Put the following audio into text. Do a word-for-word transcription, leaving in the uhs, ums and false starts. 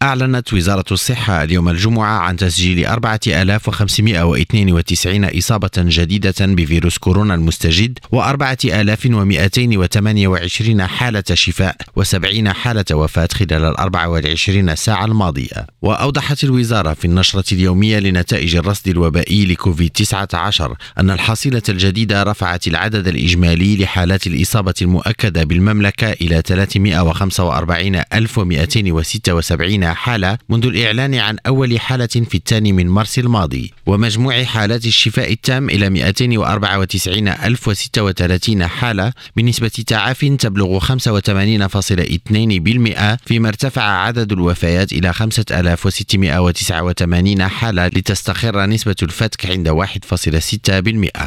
أعلنت وزارة الصحة اليوم الجمعة عن تسجيل أربعة آلاف وخمسمائة واثنين وتسعين إصابة جديدة بفيروس كورونا المستجد وأربعة آلاف ومئتين وثمانية وعشرين حالة شفاء وسبعين حالة وفاة خلال الأربع والعشرين ساعة الماضية. وأوضحت الوزارة في النشرة اليومية لنتائج الرصد الوبائي لكوفيد تسعة عشر أن الحصيلة الجديدة رفعت العدد الإجمالي لحالات الإصابة المؤكدة بالمملكة إلى ثلاثمائة وخمسة وأربعين ألف ومئتين وستة وسبعين حالة منذ الإعلان عن أول حالة في الثاني من مارس الماضي، ومجموع حالات الشفاء التام إلى مئتين وأربعة وتسعين ألف وستة وثلاثين حالة بنسبة تعافٍ تبلغ خمسة وثمانين فاصلة اثنين بالمئة، فيما ارتفع عدد الوفيات إلى خمسة آلاف وستمائة وتسعة وثمانين حالة لتستقر نسبة الفتك عند واحد فاصلة ستة بالمئة.